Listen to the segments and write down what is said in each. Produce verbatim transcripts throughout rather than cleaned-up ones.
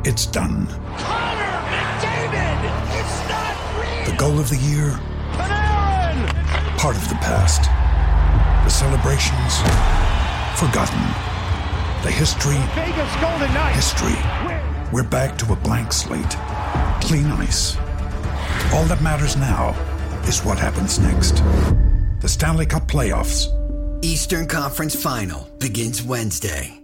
It's done. Connor McDavid! It's not real! The goal of the year? Panarin! Part of the past. The celebrations? Forgotten. The history? Vegas Golden Knights! History. We're back to a blank slate. Clean ice. All that matters now is what happens next. The Stanley Cup playoffs. Eastern Conference Final begins Wednesday.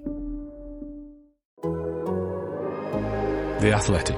The Athletic.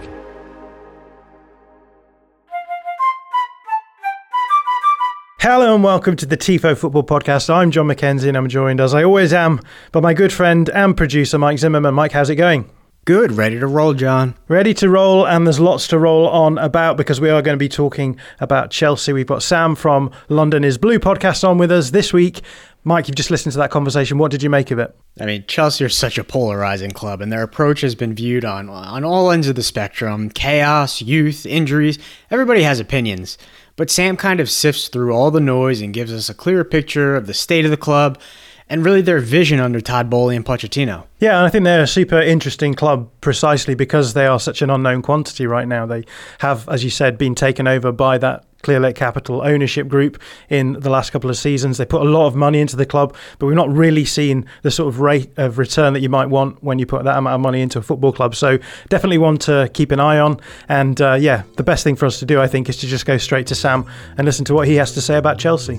Hello and welcome to the Tifo Football Podcast. I'm John McKenzie and I'm joined, as I always am, by my good friend and producer, Mike Zimmerman. Mike, how's it going? Good, ready to roll, John. Ready to roll, and there's lots to roll on about because we are going to be talking about Chelsea. We've got Sam from London is Blue podcast on with us this week. Mike, you've just listened to that conversation. What did you make of it? I mean, Chelsea are such a polarizing club, and their approach has been viewed on, on all ends of the spectrum. Chaos, youth, injuries, everybody has opinions. But Sam kind of sifts through all the noise and gives us a clearer picture of the state of the club and really their vision under Todd Boehly and Pochettino. Yeah, and I think they're a super interesting club precisely because they are such an unknown quantity right now. They have, as you said, been taken over by that Clearlake Capital ownership group in the last couple of seasons. They put a lot of money into the club, but we've not really seen the sort of rate of return that you might want when you put that amount of money into a football club. So definitely one to keep an eye on. And uh, yeah, the best thing for us to do, I think, is to just go straight to Sam and listen to what he has to say about Chelsea.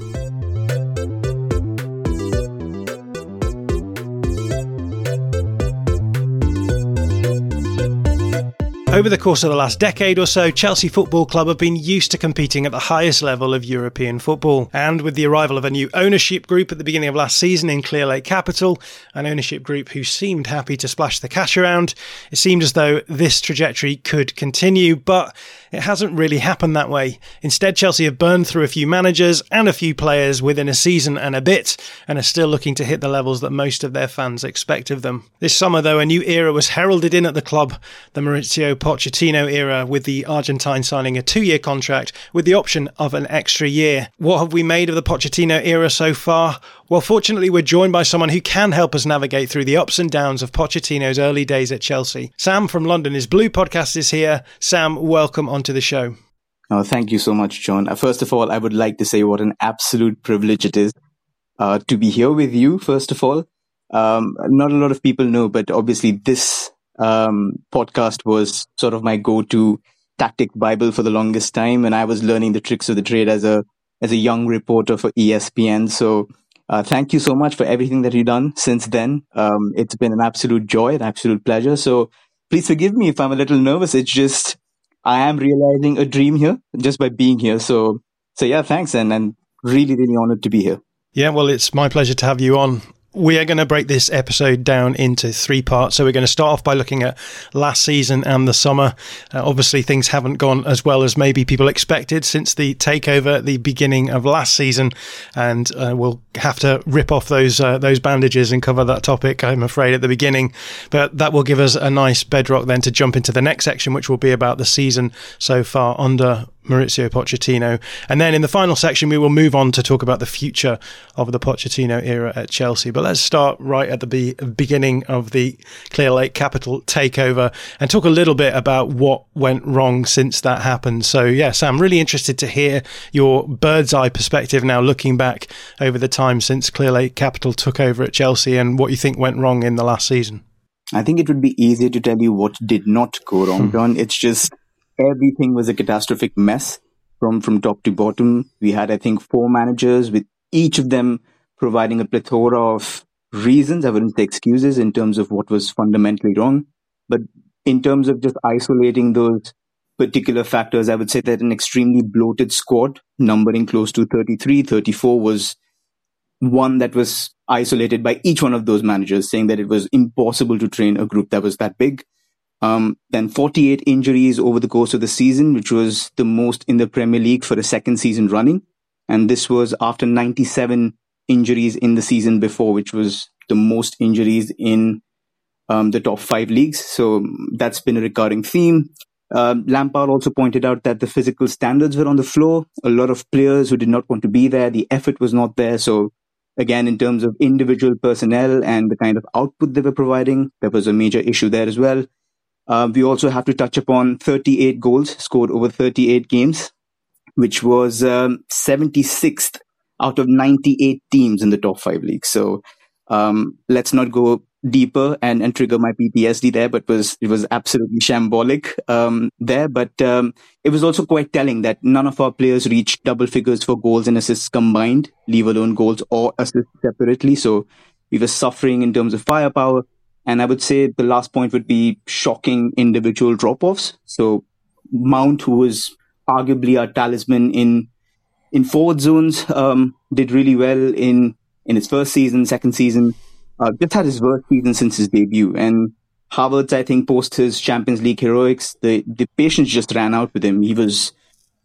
Over the course of the last decade or so, Chelsea Football Club have been used to competing at the highest level of European football. And with the arrival of a new ownership group at the beginning of last season in Clearlake Capital, an ownership group who seemed happy to splash the cash around, it seemed as though this trajectory could continue, but it hasn't really happened that way. Instead, Chelsea have burned through a few managers and a few players within a season and a bit, and are still looking to hit the levels that most of their fans expect of them. This summer, though, a new era was heralded in at the club, the Maurizio Pochettino era, with the Argentine signing a two-year contract with the option of an extra year. What have we made of the Pochettino era so far? Well, fortunately, we're joined by someone who can help us navigate through the ups and downs of Pochettino's early days at Chelsea. Sam from London is Blue podcast is here. Sam, welcome onto the show. Oh, thank you so much, John. Uh, first of all, I would like to say what an absolute privilege it is uh, to be here with you, first of all. Um, not a lot of people know, but obviously this um, podcast was sort of my go-to tactic Bible for the longest time, and I was learning the tricks of the trade as a as a young reporter for E S P N. So uh, thank you so much for everything that you've done since then. Um, it's been an absolute joy, an absolute pleasure. So please forgive me if I'm a little nervous. It's just I am realizing a dream here just by being here. So so yeah, thanks, and and really really honored to be here. Yeah, well, it's my pleasure to have you on. We are going to break this episode down into three parts. So we're going to start off by looking at last season and the summer. Uh, obviously, things haven't gone as well as maybe people expected since the takeover at the beginning of last season. And uh, we'll have to rip off those uh, those bandages and cover that topic, I'm afraid, at the beginning. But that will give us a nice bedrock then to jump into the next section, which will be about the season so far under Maurizio Pochettino. And then in the final section, we will move on to talk about the future of the Pochettino era at Chelsea. But let's start right at the be- beginning of the Clearlake Capital takeover and talk a little bit about what went wrong since that happened. So yeah, Sam, really interested to hear your bird's eye perspective now looking back over the time since Clearlake Capital took over at Chelsea and what you think went wrong in the last season. I think it would be easier to tell you what did not go wrong, John. It's just everything was a catastrophic mess from, from top to bottom. We had, I think, four managers with each of them providing a plethora of reasons, I wouldn't say excuses, in terms of what was fundamentally wrong. But in terms of just isolating those particular factors, I would say that an extremely bloated squad, numbering close to thirty-three, thirty-four, was one that was isolated by each one of those managers, saying that it was impossible to train a group that was that big. Um, then forty-eight injuries over the course of the season, which was the most in the Premier League for a second season running. And this was after ninety-seven injuries in the season before, which was the most injuries in um, the top five leagues. So that's been a recurring theme. Uh, Lampard also pointed out that the physical standards were on the floor. A lot of players who did not want to be there. The effort was not there. So again, in terms of individual personnel and the kind of output they were providing, there was a major issue there as well. Uh, we also have to touch upon thirty-eight goals scored over thirty-eight games, which was um, seventy-sixth out of ninety-eight teams in the top five leagues. So um, let's not go deeper and, and trigger my P T S D there, but was it was absolutely shambolic um, there. But um, it was also quite telling that none of our players reached double figures for goals and assists combined, leave alone goals or assists separately. So we were suffering in terms of firepower. And I would say the last point would be shocking individual drop-offs. So Mount, who was arguably our talisman in in forward zones, um, did really well in, in his first season, second season. Uh, just had his worst season since his debut. And Havertz, I think, post his Champions League heroics, the, the patience just ran out with him. He was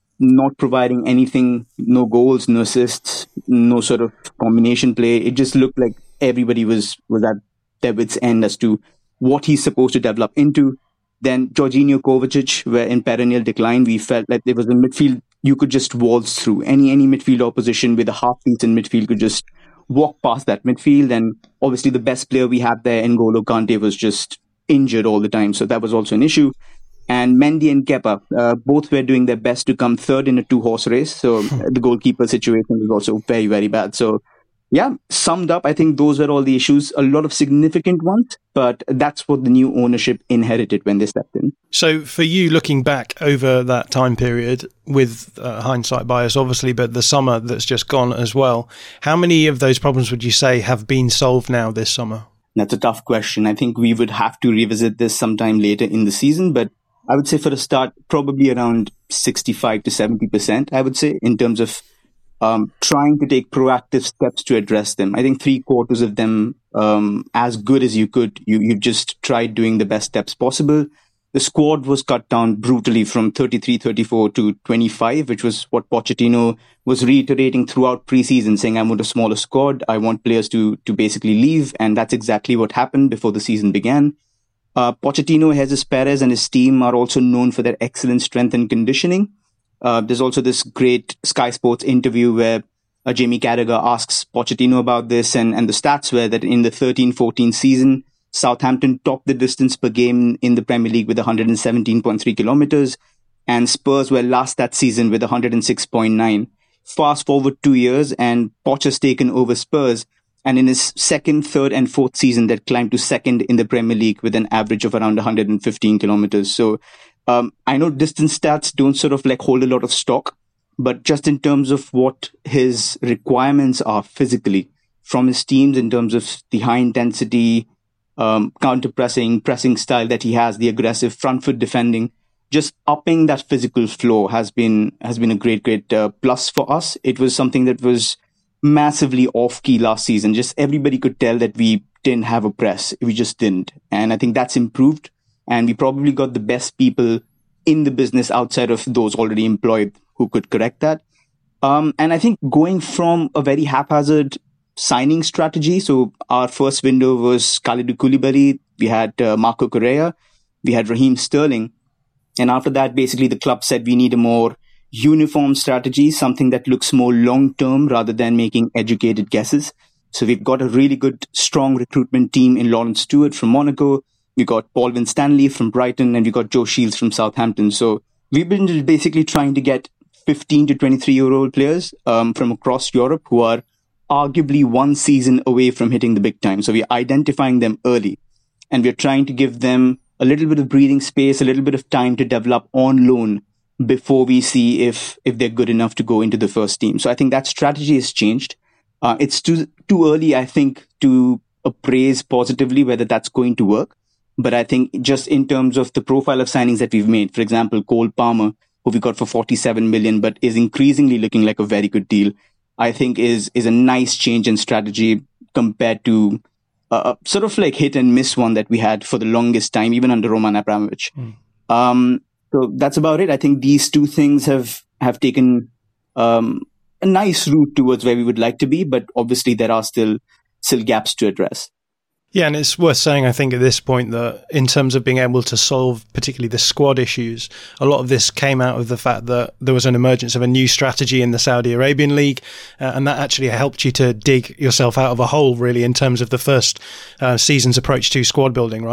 not providing anything, no goals, no assists, no sort of combination play. It just looked like everybody was, was at their wits' end as to what he's supposed to develop into. Then Jorginho, Kovacic were in perennial decline. We felt like there was a midfield you could just waltz through. Any any midfield opposition with a half-decent midfield could just walk past that midfield. And obviously the best player we had there, N'Golo Kante, was just injured all the time. So that was also an issue. And Mendy and Kepa, uh, both were doing their best to come third in a two-horse race. So the goalkeeper situation was also very, very bad. So yeah, summed up, I think those were all the issues, a lot of significant ones, but that's what the new ownership inherited when they stepped in. So for you, looking back over that time period, with uh, hindsight bias obviously, but the summer that's just gone as well, how many of those problems would you say have been solved now this summer? That's a tough question. I think we would have to revisit this sometime later in the season, but I would say for a start, probably around sixty-five to seventy percent, I would say, in terms of Um, trying to take proactive steps to address them. I think three quarters of them, um, as good as you could, you, you just tried doing the best steps possible. The squad was cut down brutally from thirty-three, thirty-four to twenty-five, which was what Pochettino was reiterating throughout preseason, saying, I want a smaller squad. I want players to, to basically leave. And that's exactly what happened before the season began. Uh, Pochettino, Jesus Perez and his team are also known for their excellent strength and conditioning. Uh, there's also this great Sky Sports interview where uh, Jamie Carragher asks Pochettino about this, and, and the stats were that in the thirteen fourteen season, Southampton topped the distance per game in the Premier League with one hundred seventeen point three kilometers, and Spurs were last that season with one hundred six point nine. Fast forward two years, and Poch has taken over Spurs, and in his second, third, and fourth season, they climbed to second in the Premier League with an average of around one hundred fifteen kilometers. So Um, I know distance stats don't sort of like hold a lot of stock, but just in terms of what his requirements are physically from his teams in terms of the high intensity, um, counter pressing, pressing style that he has, the aggressive front foot defending, just upping that physical flow has been, has been a great, great uh, plus for us. It was something that was massively off key last season. Just everybody could tell that we didn't have a press. We just didn't. And I think that's improved. And we probably got the best people in the business outside of those already employed who could correct that. Um, and I think going from a very haphazard signing strategy. So our first window was Kalidou Koulibaly. We had uh, Marco Correa. We had Raheem Sterling. And after that, basically the club said we need a more uniform strategy, something that looks more long-term rather than making educated guesses. So we've got a really good, strong recruitment team in Lawrence Stewart from Monaco. We got Paul Winstanley from Brighton, and we got Joe Shields from Southampton. So we've been basically trying to get fifteen to twenty-three-year-old players um, from across Europe who are arguably one season away from hitting the big time. So we're identifying them early, and we're trying to give them a little bit of breathing space, a little bit of time to develop on loan before we see if if they're good enough to go into the first team. So I think that strategy has changed. Uh, it's too too early, I think, to appraise positively whether that's going to work. But I think just in terms of the profile of signings that we've made, for example, Cole Palmer, who we got for forty-seven million, but is increasingly looking like a very good deal, I think is is a nice change in strategy compared to uh, sort of like hit and miss one that we had for the longest time, even under Roman Abramovich. Mm. Um, so that's about it. I think these two things have, have taken um, a nice route towards where we would like to be, but obviously there are still still gaps to address. Yeah, and it's worth saying, I think, at this point that in terms of being able to solve particularly the squad issues, a lot of this came out of the fact that there was an emergence of a new strategy in the Saudi Arabian League, uh, and that actually helped you to dig yourself out of a hole, really, in terms of the first uh, season's approach to squad building, right?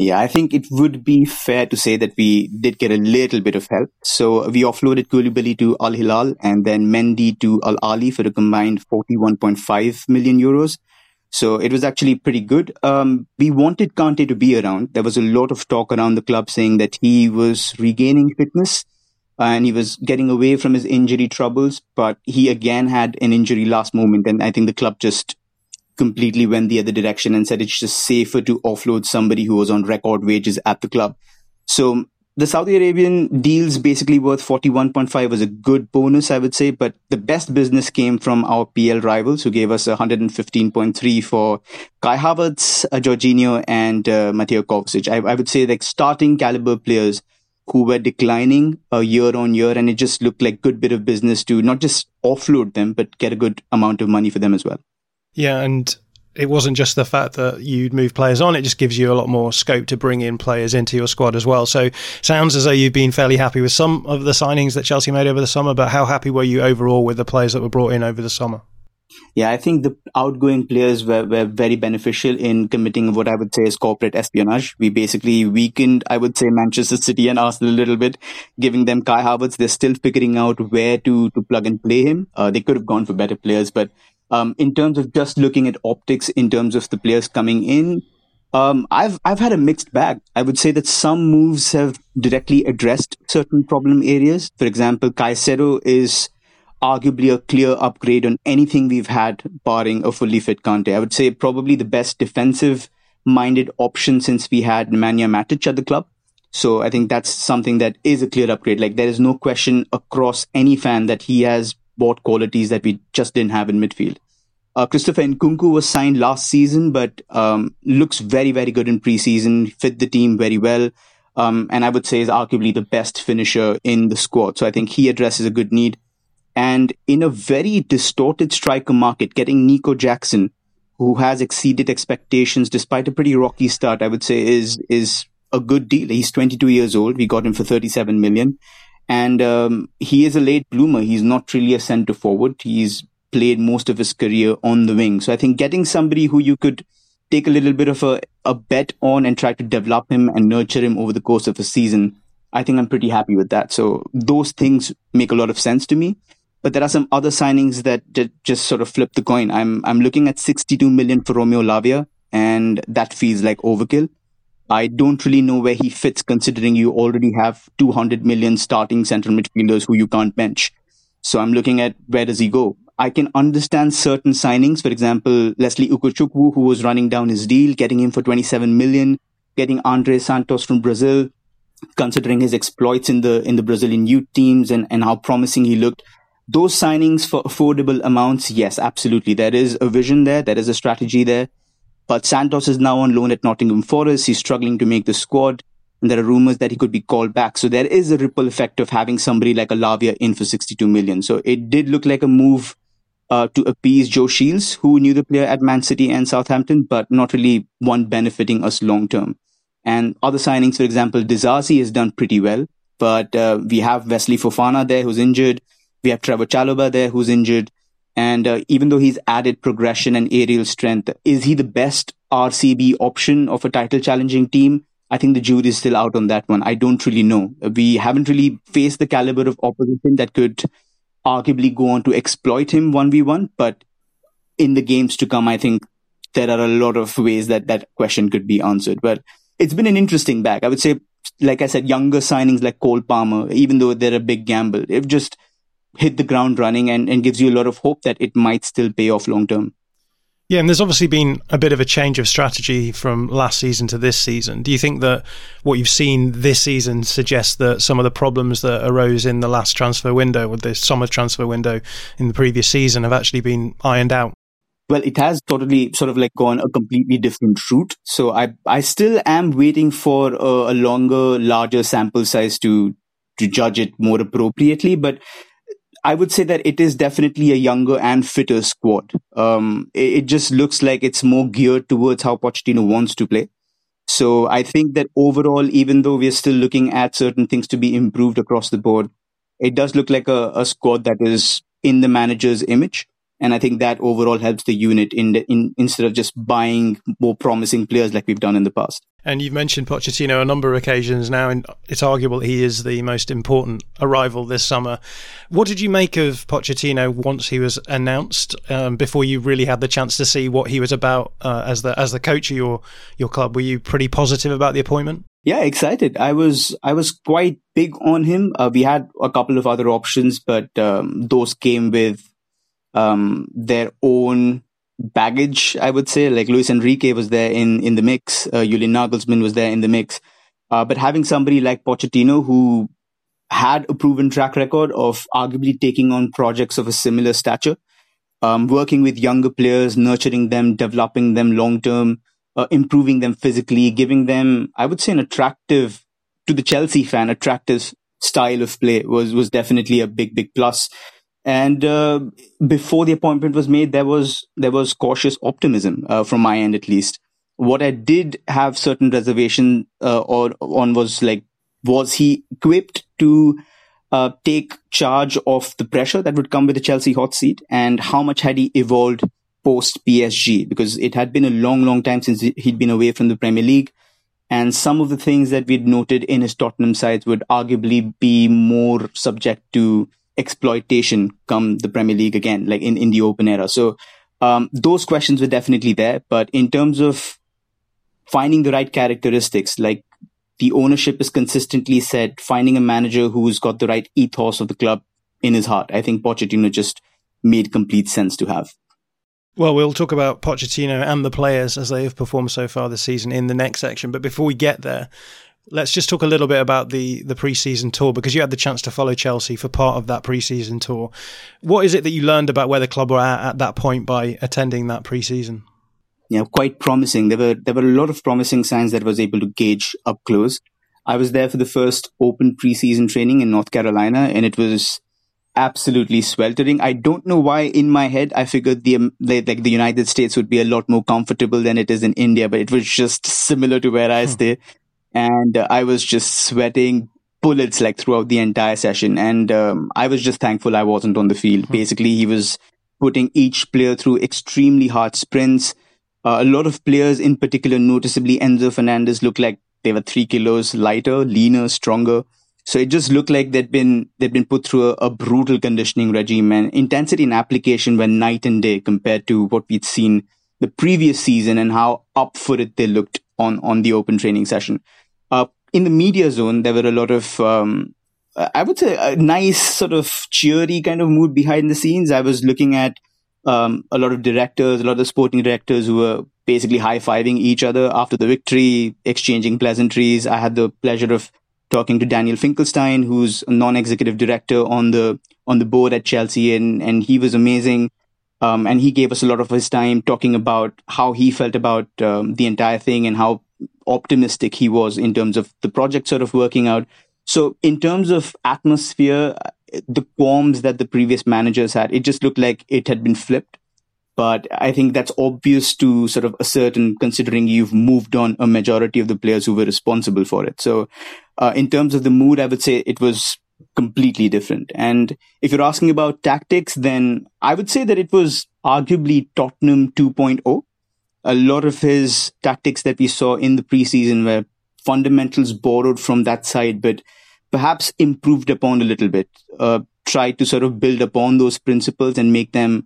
Yeah, I think it would be fair to say that we did get a little bit of help. So we offloaded Koulibaly to Al Hilal and then Mendy to Al Ahly for a combined forty-one point five million euros. So it was actually pretty good. Um, we wanted Kante to be around. There was a lot of talk around the club saying that he was regaining fitness and he was getting away from his injury troubles. But he again had an injury last moment. And I think the club just completely went the other direction and said it's just safer to offload somebody who was on record wages at the club. So the Saudi Arabian deals basically worth forty-one point five was a good bonus, I would say. But the best business came from our P L rivals who gave us one hundred fifteen point three for Kai Havertz, uh, Jorginho and uh, Mateo Kovacic. I, I would say like starting caliber players who were declining uh, year on year. And it just looked like good bit of business to not just offload them, but get a good amount of money for them as well. Yeah, and it wasn't just the fact that you'd move players on, it just gives you a lot more scope to bring in players into your squad as well. So sounds as though you've been fairly happy with some of the signings that Chelsea made over the summer, but how happy were you overall with the players that were brought in over the summer? Yeah, I think the outgoing players were, were very beneficial in committing what I would say is corporate espionage. We basically weakened, I would say, Manchester City and Arsenal a little bit, giving them Kai Havertz. They're still figuring out where to, to plug and play him. Uh, they could have gone for better players, but Um, in terms of just looking at optics, in terms of the players coming in, um, I've I've had a mixed bag. I would say that some moves have directly addressed certain problem areas. For example, Caicedo is arguably a clear upgrade on anything we've had, barring a fully fit Kante. I would say probably the best defensive-minded option since we had Nemanja Matic at the club. So I think that's something that is a clear upgrade. Like there is no question across any fan that he has bought qualities that we just didn't have in midfield. Uh, Christopher Nkunku was signed last season, but um, looks very, very good in preseason, fit the team very well, um, and I would say is arguably the best finisher in the squad. So I think he addresses a good need. And in a very distorted striker market, getting Nico Jackson, who has exceeded expectations despite a pretty rocky start, I would say is is a good deal. He's twenty-two years old. We got him for thirty-seven million. And um, he is a late bloomer. He's not really a centre forward. He's played most of his career on the wing. So I think getting somebody who you could take a little bit of a, a bet on and try to develop him and nurture him over the course of a season, I think I'm pretty happy with that. So those things make a lot of sense to me. But there are some other signings that, that just sort of flip the coin. I'm I'm looking at sixty-two million for Romeo Lavia, and that feels like overkill. I don't really know where he fits considering you already have two hundred million starting central midfielders who you can't bench. So I'm looking at where does he go? I can understand certain signings. For example, Leslie Ukachukwu, who was running down his deal, getting him for twenty-seven million, getting Andre Santos from Brazil, considering his exploits in the in the Brazilian youth teams and, and how promising he looked. Those signings for affordable amounts, yes, absolutely. There is a vision there. There is a strategy there. But Santos is now on loan at Nottingham Forest. He's struggling to make the squad. And there are rumors that he could be called back. So there is a ripple effect of having somebody like a Lavia in for sixty-two million. So it did look like a move uh, to appease Joe Shields, who knew the player at Man City and Southampton, but not really one benefiting us long term. And other signings, for example, Disasi has done pretty well. But uh, we have Wesley Fofana there who's injured. We have Trevor Chalobah there who's injured. And uh, even though he's added progression and aerial strength, is he the best R C B option of a title challenging team? I think the jury is still out on that one. I don't really know. We haven't really faced the caliber of opposition that could arguably go on to exploit him one v one. But in the games to come, I think there are a lot of ways that that question could be answered. But it's been an interesting bag. I would say, like I said, younger signings like Cole Palmer, even though they're a big gamble, they've just hit the ground running and, and gives you a lot of hope that it might still pay off long term. Yeah, and there's obviously been a bit of a change of strategy from last season to this season. Do you think that what you've seen this season suggests that some of the problems that arose in the last transfer window, or the summer transfer window in the previous season, have actually been ironed out? Well, it has totally sort of like gone a completely different route. So I I still am waiting for a, a longer, larger sample size to to judge it more appropriately. But I would say that it is definitely a younger and fitter squad. Um, it, it just looks like it's more geared towards how Pochettino wants to play. So I think that overall, even though we're still looking at certain things to be improved across the board, it does look like a, a squad that is in the manager's image. And I think that overall helps the unit in, the, in instead of just buying more promising players like we've done in the past. And you've mentioned Pochettino a number of occasions now, and it's arguable he is the most important arrival this summer. What did you make of Pochettino once he was announced, um, before you really had the chance to see what he was about uh, as the as the coach of your your club? Were you pretty positive about the appointment? Yeah, excited. I was I was quite big on him. Uh, we had a couple of other options, but um, those came with um, their own baggage, I would say. Like Luis Enrique was there in, in the mix. Uh, Julian Nagelsmann was there in the mix. Uh, but having somebody like Pochettino who had a proven track record of arguably taking on projects of a similar stature, um, working with younger players, nurturing them, developing them long-term, uh, improving them physically, giving them, I would say, an attractive, to the Chelsea fan, attractive style of play was, was definitely a big, big plus. And uh, before the appointment was made, there was there was cautious optimism uh, from my end, at least. What I did have certain reservation uh, or on was like, was he equipped to uh, take charge of the pressure that would come with the Chelsea hot seat, and how much had he evolved post P S G? Because it had been a long, long time since he'd been away from the Premier League, and some of the things that we'd noted in his Tottenham sides would arguably be more subject to exploitation come the Premier League again, like in, in the open era. So um, those questions were definitely there. But in terms of finding the right characteristics, like the ownership has consistently said, finding a manager who's got the right ethos of the club in his heart, I think Pochettino just made complete sense to have. Well, we'll talk about Pochettino and the players as they have performed so far this season in the next section. But before we get there, let's just talk a little bit about the, the pre-season tour, because you had the chance to follow Chelsea for part of that pre-season tour. What is it that you learned about where the club were at at that point by attending that pre-season? Yeah, quite promising. There were there were a lot of promising signs that I was able to gauge up close. I was there for the first open pre-season training in North Carolina, and it was absolutely sweltering. I don't know why in my head I figured the um, like the United States would be a lot more comfortable than it is in India, but it was just similar to where I stay. And uh, I was just sweating bullets like throughout the entire session. And um, I was just thankful I wasn't on the field. Mm-hmm. Basically, he was putting each player through extremely hard sprints. Uh, a lot of players, in particular, noticeably Enzo Fernandez, looked like they were three kilos lighter, leaner, stronger. So it just looked like they'd been they'd been put through a, a brutal conditioning regime, and intensity and application were night and day compared to what we'd seen the previous season and how up-footed they looked on, on the open training session. Uh, in the media zone, there were a lot of, um, I would say, a nice sort of cheery kind of mood behind the scenes. I was looking at um, a lot of directors, a lot of sporting directors who were basically high-fiving each other after the victory, exchanging pleasantries. I had the pleasure of talking to Daniel Finkelstein, who's a non-executive director on the on the board at Chelsea, and, and he was amazing. Um, and he gave us a lot of his time talking about how he felt about um, the entire thing and how optimistic he was in terms of the project sort of working out. So in terms of atmosphere, the qualms that the previous managers had, it just looked like it had been flipped. But I think that's obvious to sort of ascertain, considering you've moved on a majority of the players who were responsible for it. So uh, in terms of the mood, I would say it was completely different. And if you're asking about tactics, then I would say that it was arguably Tottenham two point oh. A lot of his tactics that we saw in the preseason were fundamentals borrowed from that side, but perhaps improved upon a little bit, uh, tried to sort of build upon those principles and make them,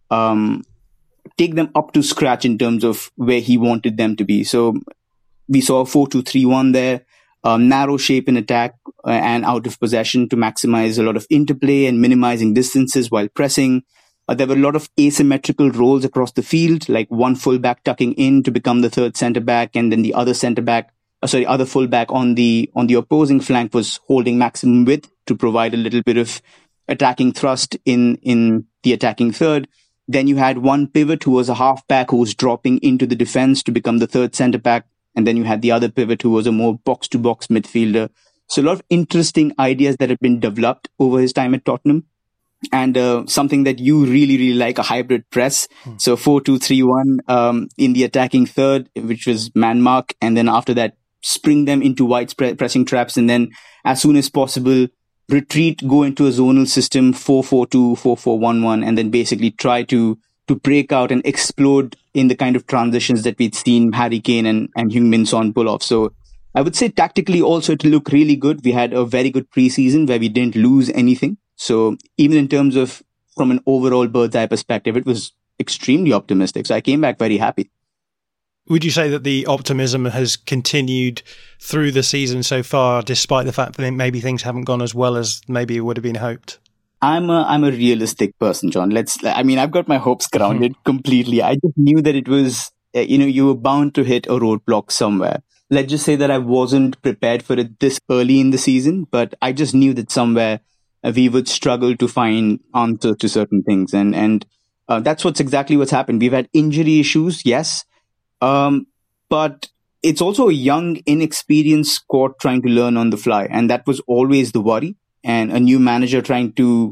um, take them up to scratch in terms of where he wanted them to be. So we saw a four two three one there, um, narrow shape in attack uh, and out of possession to maximize a lot of interplay and minimizing distances while pressing. Uh, there were a lot of asymmetrical roles across the field, like one fullback tucking in to become the third centre back, and then the other centre back, uh, sorry, other fullback on the on the opposing flank was holding maximum width to provide a little bit of attacking thrust in in the attacking third. Then you had one pivot who was a halfback who was dropping into the defence to become the third centre back, and then you had the other pivot who was a more box to box midfielder. So a lot of interesting ideas that have been developed over his time at Tottenham. And uh, something that you really, really like, a hybrid press. Hmm. So four two three one um, in the attacking third, which was man mark. And then after that, spring them into wide spread pressing traps. And then as soon as possible, retreat, go into a zonal system, four four two, four four one one, and then basically try to to break out and explode in the kind of transitions that we'd seen Harry Kane and, and Heung-min Son pull off. So I would say tactically also it looked really good. We had a very good preseason where we didn't lose anything. So even in terms of from an overall bird's eye perspective, it was extremely optimistic. So I came back very happy. Would you say that the optimism has continued through the season so far, despite the fact that maybe things haven't gone as well as maybe it would have been hoped? I'm a, I'm a realistic person, John. Let's, I mean, I've got my hopes grounded completely. I just knew that it was, you know, you were bound to hit a roadblock somewhere. Let's just say that I wasn't prepared for it this early in the season, but I just knew that somewhere we would struggle to find answers to certain things. And, and uh, that's what's exactly what's happened. We've had injury issues, yes. Um, but it's also a young, inexperienced squad trying to learn on the fly. And that was always the worry. And a new manager trying to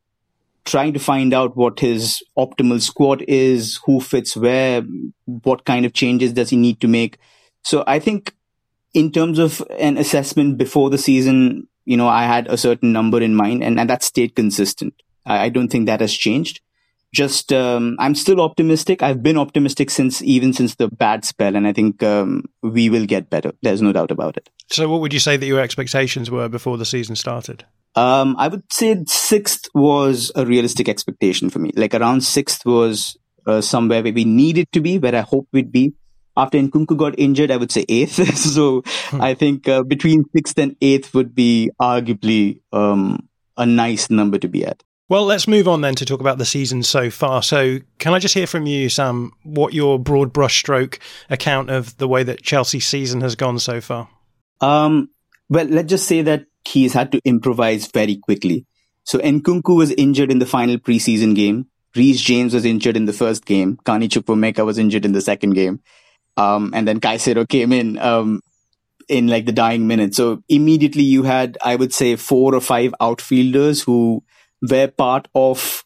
trying to find out what his optimal squad is, who fits where, what kind of changes does he need to make. So I think in terms of an assessment before the season, you know, I had a certain number in mind, and, and that stayed consistent. I, I don't think that has changed. Just, um, I'm still optimistic. I've been optimistic since, even since the bad spell, and I think um, we will get better. There's no doubt about it. So what would you say that your expectations were before the season started? Um, I would say sixth was a realistic expectation for me. Like around sixth was uh, somewhere where we needed to be, where I hoped we'd be. After Nkunku got injured, I would say eighth. so hmm. I think uh, between sixth and eighth would be arguably um, a nice number to be at. Well, let's move on then to talk about the season so far. So can I just hear from you, Sam, what your broad brushstroke account of the way that Chelsea's season has gone so far? Um, well, let's just say that he's had to improvise very quickly. So Nkunku was injured in the final preseason game. Reece James was injured in the first game. Kani Chukwuemeka was injured in the second game. Um, and then Caicedo came in um, in like the dying minute. So immediately you had, I would say, four or five outfielders who were part of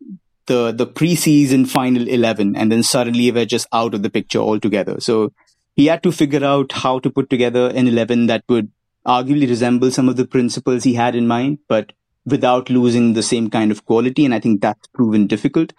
the the preseason final eleven, and then suddenly were just out of the picture altogether. So he had to figure out how to put together an eleven that would arguably resemble some of the principles he had in mind, but without losing the same kind of quality. And I think that's proven difficult.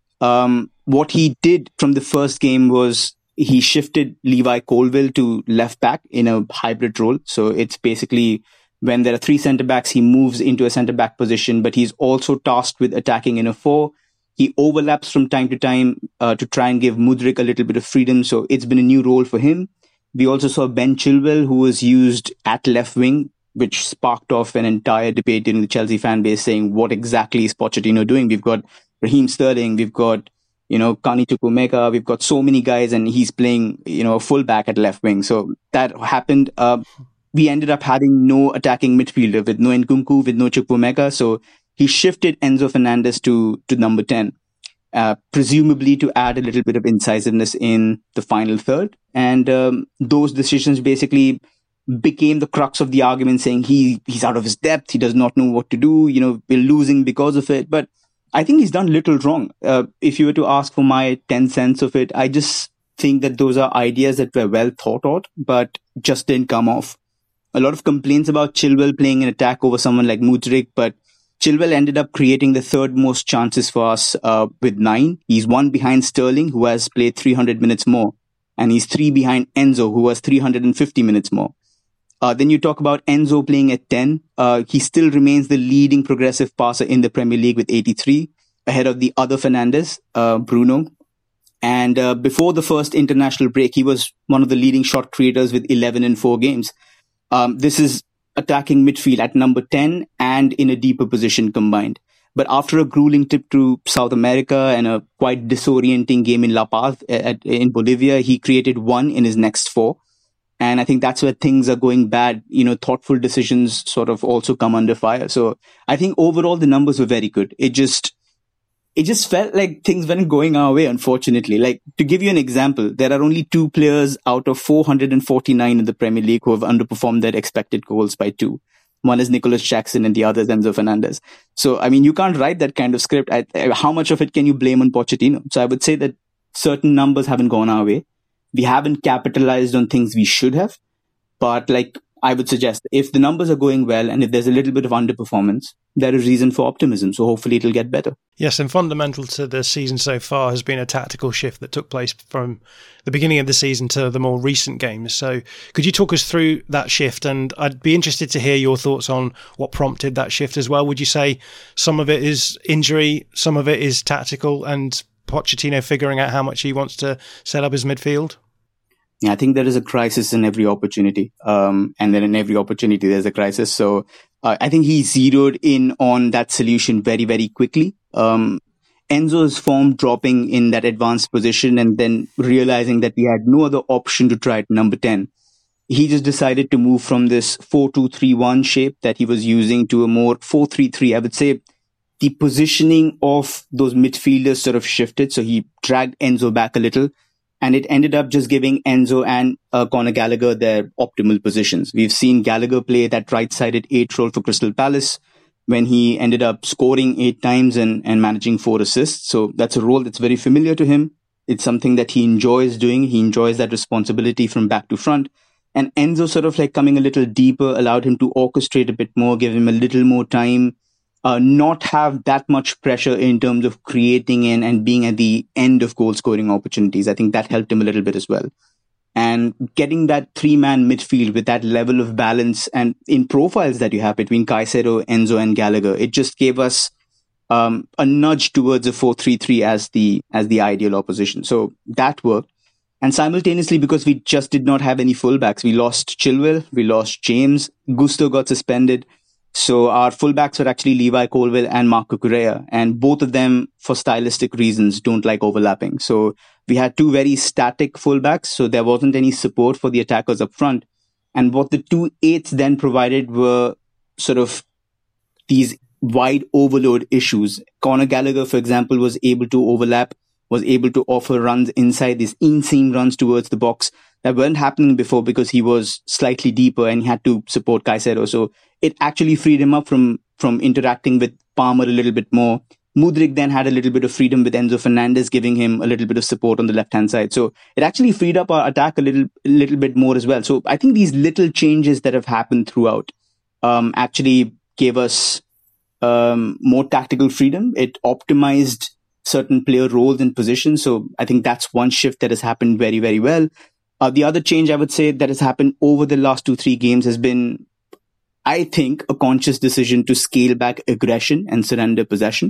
Um, what he did from the first game was he shifted Levi Colwill to left back in a hybrid role. So it's basically when there are three centre backs, he moves into a centre back position, but he's also tasked with attacking in a four. He overlaps from time to time uh, to try and give Mudryk a little bit of freedom. So it's been a new role for him. We also saw Ben Chilwell, who was used at left wing, which sparked off an entire debate in the Chelsea fan base saying, what exactly is Pochettino doing? We've got Raheem Sterling, we've got, you know, Kani Chukwuemeka, we've got so many guys, and he's playing, you know, a full back at left wing. So that happened. Uh, we ended up having no attacking midfielder with no Nkunku, with no Chukwuemeka. So he shifted Enzo Fernandez to, to number ten. Uh, presumably to add a little bit of incisiveness in the final third. And um, those decisions basically became the crux of the argument, saying he he's out of his depth, he does not know what to do, you know, we're losing because of it. But I think he's done little wrong. Uh, if you were to ask for my ten cents of it, I just think that those are ideas that were well thought out, but just didn't come off. A lot of complaints about Chilwell playing an attack over someone like Mudryk, but Chilwell ended up creating the third most chances for us uh, with nine. He's one behind Sterling, who has played three hundred minutes more. And he's three behind Enzo, who has three hundred fifty minutes more. Uh, then you talk about Enzo playing at ten. Uh, he still remains the leading progressive passer in the Premier League with eighty-three, ahead of the other Fernandes, uh, Bruno. And uh, before the first international break, he was one of the leading shot creators with eleven in four games. Um, this is attacking midfield at number ten and in a deeper position combined. But after a grueling trip to South America and a quite disorienting game in La Paz at, in Bolivia, he created one in his next four. And I think that's where things are going bad. You know, thoughtful decisions sort of also come under fire. So I think overall the numbers were very good. It just, it just felt like things weren't going our way, unfortunately. Like, to give you an example, there are only two players out of four hundred forty-nine in the Premier League who have underperformed their expected goals by two. One is Nicholas Jackson and the other is Enzo Fernandez. So, I mean, you can't write that kind of script. I, how much of it can you blame on Pochettino? So I would say that certain numbers haven't gone our way. We haven't capitalized on things we should have. But like, I would suggest if the numbers are going well and if there's a little bit of underperformance, there is reason for optimism. So hopefully it'll get better. Yes, and fundamental to the season so far has been a tactical shift that took place from the beginning of the season to the more recent games. So could you talk us through that shift? And I'd be interested to hear your thoughts on what prompted that shift as well. Would you say some of it is injury, some of it is tactical, and Pochettino figuring out how much he wants to set up his midfield? Yeah, I think there is a crisis in every opportunity. Um, and then in every opportunity, there's a crisis. So uh, I think he zeroed in on that solution very, very quickly. Um, Enzo's form dropping in that advanced position and then realizing that we had no other option to try at number ten. He just decided to move from this four two three one shape that he was using to a more four three three. I would say the positioning of those midfielders sort of shifted. So he dragged Enzo back a little. And it ended up just giving Enzo and uh, Conor Gallagher their optimal positions. We've seen Gallagher play that right-sided eight role for Crystal Palace when he ended up scoring eight times and, and managing four assists. So that's a role that's very familiar to him. It's something that he enjoys doing. He enjoys that responsibility from back to front. And Enzo sort of like coming a little deeper allowed him to orchestrate a bit more, give him a little more time. Uh, not have that much pressure in terms of creating in and being at the end of goal scoring opportunities. I think that helped him a little bit as well. And getting that three-man midfield with that level of balance and in profiles that you have between Caicedo, Enzo and Gallagher, it just gave us um, a nudge towards a four three three as the as the ideal opposition. So that worked. And simultaneously, because we just did not have any fullbacks, we lost Chilwell, we lost James, Gusto got suspended. So our fullbacks were actually Levi Colwill and Marco Correa, and both of them, for stylistic reasons, don't like overlapping. So we had two very static fullbacks, so there wasn't any support for the attackers up front. And what the two eights then provided were sort of these wide overload issues. Conor Gallagher, for example, was able to overlap, was able to offer runs inside, these inseam runs towards the box that weren't happening before because he was slightly deeper and he had to support Caicedo. So it actually freed him up from, from interacting with Palmer a little bit more. Mudryk then had a little bit of freedom with Enzo Fernandez giving him a little bit of support on the left-hand side. So it actually freed up our attack a little, a little bit more as well. So I think these little changes that have happened throughout um, actually gave us um, more tactical freedom. It optimized certain player roles and positions. So I think that's one shift that has happened very, very well. Uh, the other change I would say that has happened over the last two, three games has been, I think, a conscious decision to scale back aggression and surrender possession.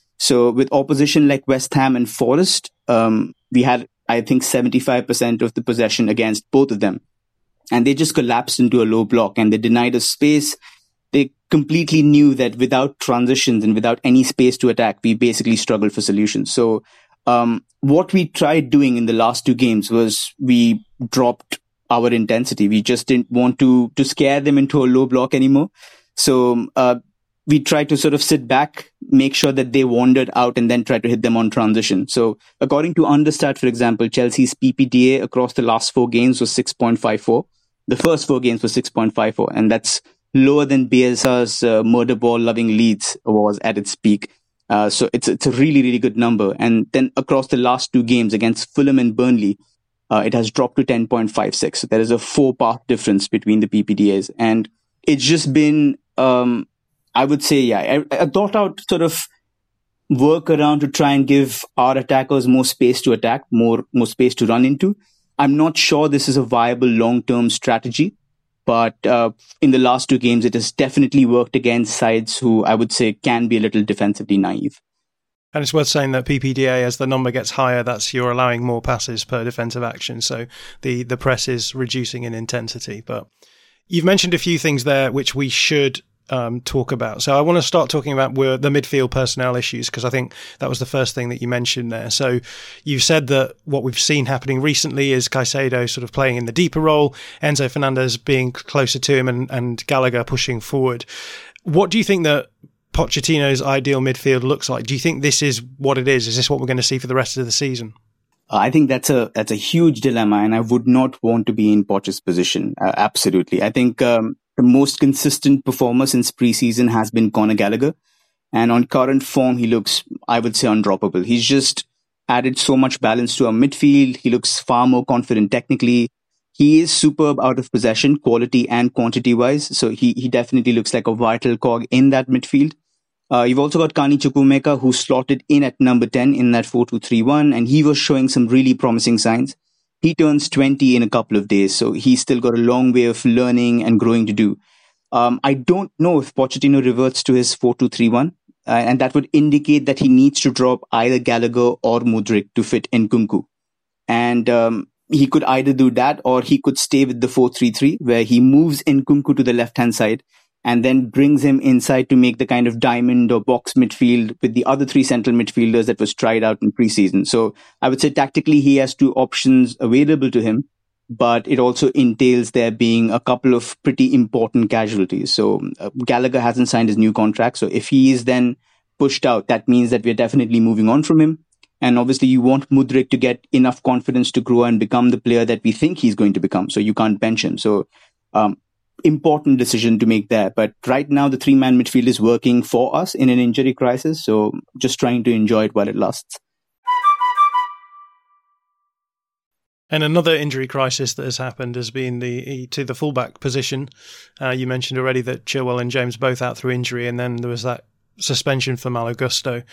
So with opposition like West Ham and Forest, um, we had, I think, seventy-five percent of the possession against both of them. And they just collapsed into a low block and they denied us space. They completely knew that without transitions and without any space to attack, we basically struggled for solutions. So um, what we tried doing in the last two games was we dropped our intensity. We just didn't want to to scare them into a low block anymore. So uh, we tried to sort of sit back, make sure that they wandered out and then try to hit them on transition. So according to Understat, for example, Chelsea's P P D A across the last four games was six point five four. The first four games was six point five four. And that's lower than Bielsa's uh, murder ball loving Leeds was at its peak. Uh, so it's it's a really, really good number. And then across the last two games against Fulham and Burnley, uh, it has dropped to ten point five six. So there is a four-part difference between the P P D As. And it's just been, um, I would say, yeah, I, I thought out sort of work around to try and give our attackers more space to attack, more more space to run into. I'm not sure this is a viable long-term strategy. But uh, in the last two games, it has definitely worked against sides who I would say can be a little defensively naive. And it's worth saying that P P D A, as the number gets higher, that's you're allowing more passes per defensive action. So the, the press is reducing in intensity. But you've mentioned a few things there which we should um, talk about. So I want to start talking about where the midfield personnel issues, because I think that was the first thing that you mentioned there. So you've said that what we've seen happening recently is Caicedo sort of playing in the deeper role, Enzo Fernandez being closer to him, and, and Gallagher pushing forward. What do you think that Pochettino's ideal midfield looks like? Do you think this is what it is? Is this what we're going to see for the rest of the season? I think that's a that's a huge dilemma, and I would not want to be in Poch's position. Uh, absolutely. I think um, the most consistent performer since preseason has been Conor Gallagher. And on current form, he looks, I would say, undroppable. He's just added so much balance to our midfield. He looks far more confident technically. He is superb out of possession, quality and quantity-wise. So he, he definitely looks like a vital cog in that midfield. Uh, you've also got Kani Chukwuemeka, who slotted in at number ten in that four two three one, and he was showing some really promising signs. He turns twenty in a couple of days, so he's still got a long way of learning and growing to do. Um, I don't know if Pochettino reverts to his four two three one, uh, and that would indicate that he needs to drop either Gallagher or Mudryk to fit Nkunku. And um, he could either do that or he could stay with the four three three, where he moves Nkunku to the left-hand side and then brings him inside to make the kind of diamond or box midfield with the other three central midfielders that was tried out in preseason. So I would say tactically he has two options available to him, but it also entails there being a couple of pretty important casualties. So uh, Gallagher hasn't signed his new contract. So if he is then pushed out, that means that we're definitely moving on from him. And obviously you want Mudryk to get enough confidence to grow and become the player that we think he's going to become. So you can't bench him. So um, important decision to make there. But right now the three-man midfield is working for us in an injury crisis. So just trying to enjoy it while it lasts. And another injury crisis that has happened has been the to the fullback position. Uh, you mentioned already that Chilwell and James both out through injury, and then there was that suspension for Malo Gusto.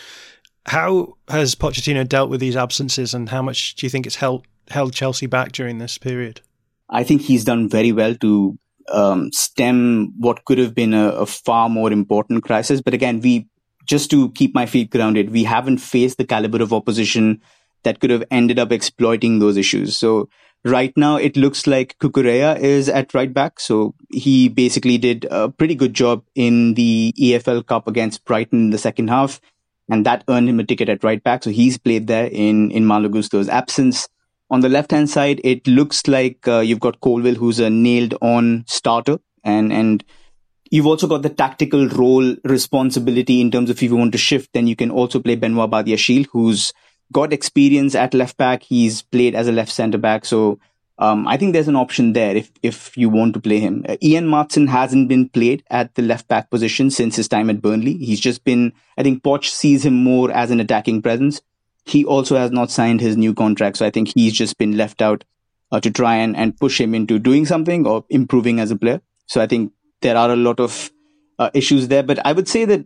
How has Pochettino dealt with these absences, and how much do you think it's held held Chelsea back during this period? I think he's done very well to um, stem what could have been a, a far more important crisis. But again, we just to keep my feet grounded, we haven't faced the caliber of opposition that could have ended up exploiting those issues. So right now it looks like Cucurella is at right back. So he basically did a pretty good job in the E F L Cup against Brighton in the second half, and that earned him a ticket at right back. So he's played there in, in Malo Gusto's absence. On the left-hand side, it looks like uh, you've got Colwill, who's a nailed-on starter, and and you've also got the tactical role responsibility in terms of if you want to shift, then you can also play Benoit Badiashile, who's got experience at left back. He's played as a left centre back. So um, I think there's an option there if, if you want to play him. Uh, Ian Martson hasn't been played at the left back position since his time at Burnley. He's just been, I think Poch sees him more as an attacking presence. He also has not signed his new contract. So I think he's just been left out uh, to try and, and push him into doing something or improving as a player. So I think there are a lot of uh, issues there. But I would say that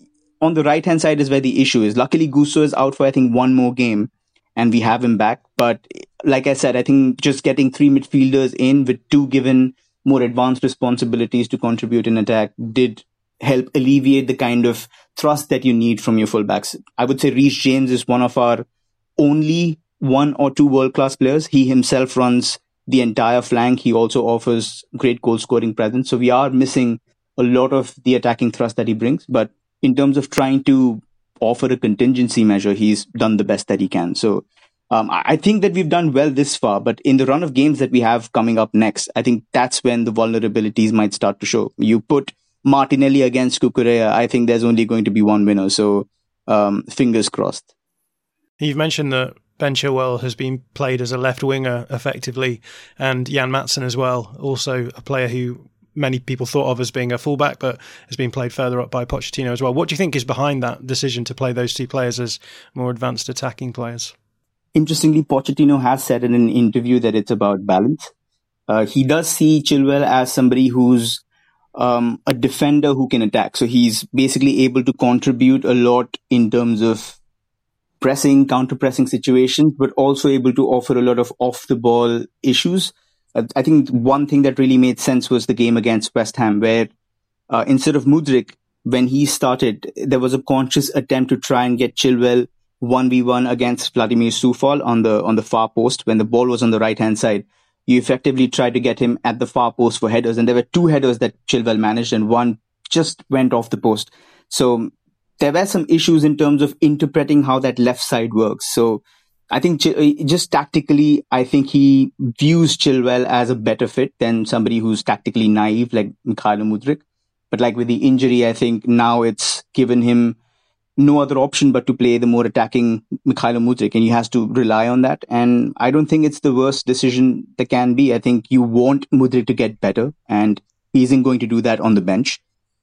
on the right-hand side is where the issue is. Luckily, Gusto is out for, I think, one more game, and we have him back. But like I said, I think just getting three midfielders in with two given more advanced responsibilities to contribute in attack did help alleviate the kind of thrust that you need from your fullbacks. I would say Reece James is one of our only one or two world-class players. He himself runs the entire flank. He also offers great goal-scoring presence. So we are missing a lot of the attacking thrust that he brings. But in terms of trying to offer a contingency measure, he's done the best that he can. So um, I think that we've done well this far, but in the run of games that we have coming up next, I think that's when the vulnerabilities might start to show. You put Martinelli against Cucurella, I think there's only going to be one winner. So um, fingers crossed. You've mentioned that Ben Chilwell has been played as a left winger effectively, and Jan Matson as well, also a player who many people thought of as being a fullback, but has been played further up by Pochettino as well. What do you think is behind that decision to play those two players as more advanced attacking players? Interestingly, Pochettino has said in an interview that it's about balance. Uh, he does see Chilwell as somebody who's um, a defender who can attack. So he's basically able to contribute a lot in terms of pressing, counter-pressing situations, but also able to offer a lot of off-the-ball issues. I think one thing that really made sense was the game against West Ham, where uh, instead of Mudryk, when he started, there was a conscious attempt to try and get Chilwell one v one against Vladimir Soufal on the on the far post. When the ball was on the right-hand side, you effectively tried to get him at the far post for headers. And there were two headers that Chilwell managed, and one just went off the post. So there were some issues in terms of interpreting how that left side works. So I think just tactically, I think he views Chilwell as a better fit than somebody who's tactically naive like Mykhailo Mudryk. But like with the injury, I think now it's given him no other option but to play the more attacking Mykhailo Mudryk, and he has to rely on that. And I don't think it's the worst decision there can be. I think you want Mudryk to get better, and he isn't going to do that on the bench.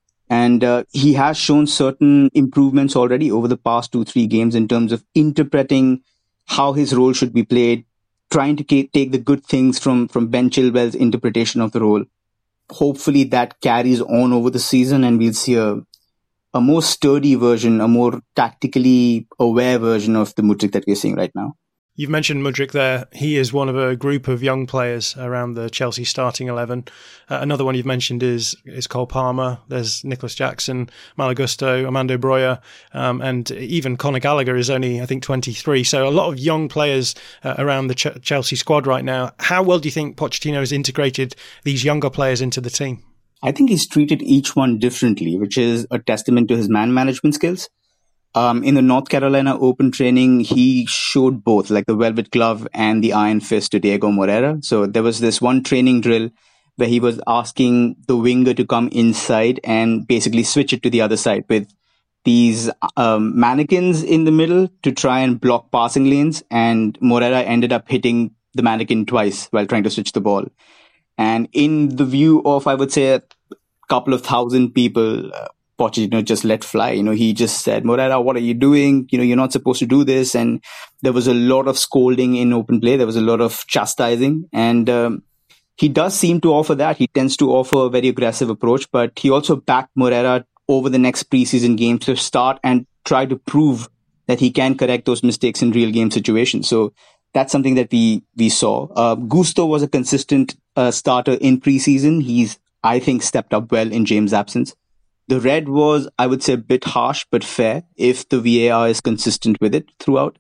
And uh, he has shown certain improvements already over the past two, three games in terms of interpreting how his role should be played, trying to take the good things from, from Ben Chilwell's interpretation of the role. Hopefully that carries on over the season and we'll see a, a more sturdy version, a more tactically aware version of the Mudryk that we're seeing right now. You've mentioned Mudryk there. He is one of a group of young players around the Chelsea starting eleven. Uh, another one you've mentioned is is Cole Palmer. There's Nicholas Jackson, Malo Gusto, Armando Broja, um, and even Conor Gallagher is only, I think, twenty-three. So a lot of young players uh, around the Ch- Chelsea squad right now. How well do you think Pochettino has integrated these younger players into the team? I think he's treated each one differently, which is a testament to his man management skills. Um, in the North Carolina Open training, he showed both, like the velvet glove and the iron fist to Diego Moreira. So there was this one training drill where he was asking the winger to come inside and basically switch it to the other side with these um, mannequins in the middle to try and block passing lanes. And Moreira ended up hitting the mannequin twice while trying to switch the ball. And in the view of, I would say, a couple of thousand people, uh, Pochettino just let fly. You know, he just said, Moreira, what are you doing? You know, you're not supposed to do this. And there was a lot of scolding in open play. There was a lot of chastising. And um, he does seem to offer that. He tends to offer a very aggressive approach, but he also backed Moreira over the next preseason games to start and try to prove that he can correct those mistakes in real game situations. So that's something that we, we saw. Uh, Gusto was a consistent uh, starter in preseason. He's, I think, stepped up well in James' absence. The red was, I would say, a bit harsh, but fair if the V A R is consistent with it throughout.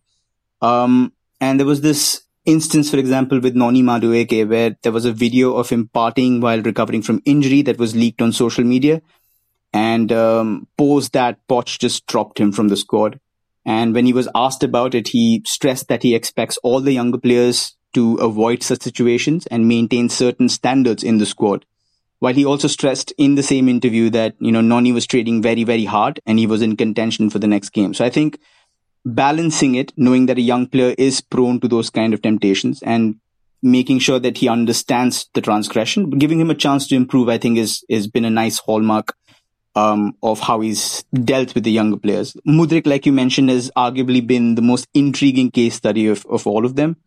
Um, and there was this instance, for example, with Noni Madueke, where there was a video of him partying while recovering from injury that was leaked on social media. And um, post that, Poch just dropped him from the squad. And when he was asked about it, he stressed that he expects all the younger players to avoid such situations and maintain certain standards in the squad. While he also stressed in the same interview that, you know, Noni was trading very, very hard and he was in contention for the next game. So I think balancing it, knowing that a young player is prone to those kind of temptations and making sure that he understands the transgression, but giving him a chance to improve, I think is, has been a nice hallmark um, of how he's dealt with the younger players. Mudryk, like you mentioned, has arguably been the most intriguing case study of, of all of them.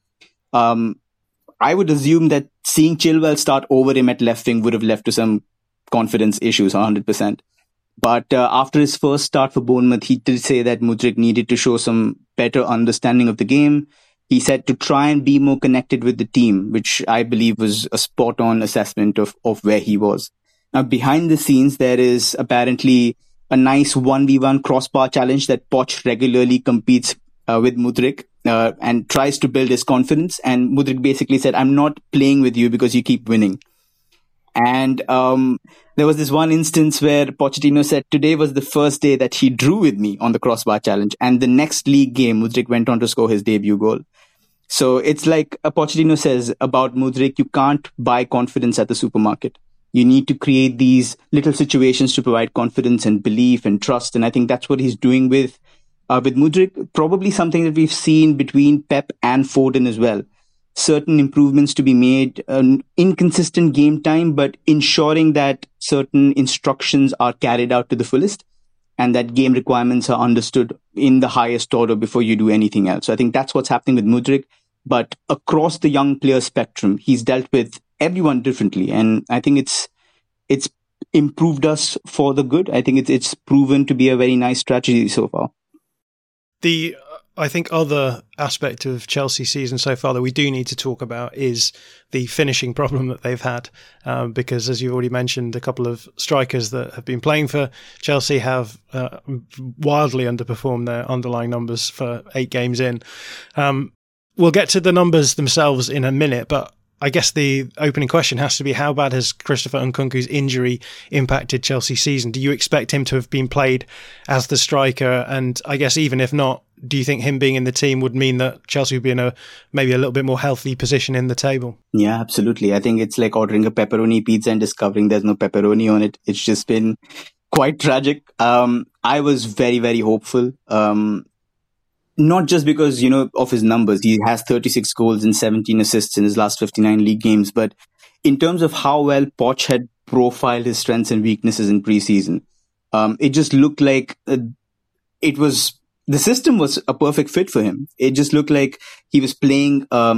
Um, I would assume that seeing Chilwell start over him at left wing would have led to some confidence issues, one hundred percent. But uh, after his first start for Bournemouth, he did say that Mudryk needed to show some better understanding of the game. He said to try and be more connected with the team, which I believe was a spot-on assessment of, of where he was. Now, behind the scenes, there is apparently a nice one v one crossbar challenge that Poch regularly competes uh, with Mudryk. Uh, and tries to build his confidence. And Mudryk basically said, I'm not playing with you because you keep winning. And um, there was this one instance where Pochettino said today was the first day that he drew with me on the crossbar challenge. And the next league game, Mudryk went on to score his debut goal. So it's like uh, Pochettino says about Mudryk, you can't buy confidence at the supermarket. You need to create these little situations to provide confidence and belief and trust. And I think that's what he's doing with Uh, with Mudryk, probably something that we've seen between Pep and Foden as well. Certain improvements to be made, an inconsistent game time, but ensuring that certain instructions are carried out to the fullest and that game requirements are understood in the highest order before you do anything else. So I think that's what's happening with Mudryk. But across the young player spectrum, he's dealt with everyone differently. And I think it's it's improved us for the good. I think it's it's proven to be a very nice strategy so far. The, I think, other aspect of Chelsea's season so far that we do need to talk about is the finishing problem that they've had. Um, because, as you've already mentioned, a couple of strikers that have been playing for Chelsea have uh, wildly underperformed their underlying numbers for eight games in. Um, we'll get to the numbers themselves in a minute, but I guess the opening question has to be, how bad has Christopher Nkunku's injury impacted Chelsea's season? Do you expect him to have been played as the striker? And I guess even if not, do you think him being in the team would mean that Chelsea would be in a maybe a little bit more healthy position in the table? Yeah, absolutely. I think it's like ordering a pepperoni pizza and discovering there's no pepperoni on it. It's just been quite tragic. Um, I was very, very hopeful. Um, Not just because, you know, of his numbers. He has thirty-six goals and seventeen assists in his last fifty-nine league games. But in terms of how well Poch had profiled his strengths and weaknesses in preseason, um, it just looked like uh, it was, the system was a perfect fit for him. It just looked like he was playing um,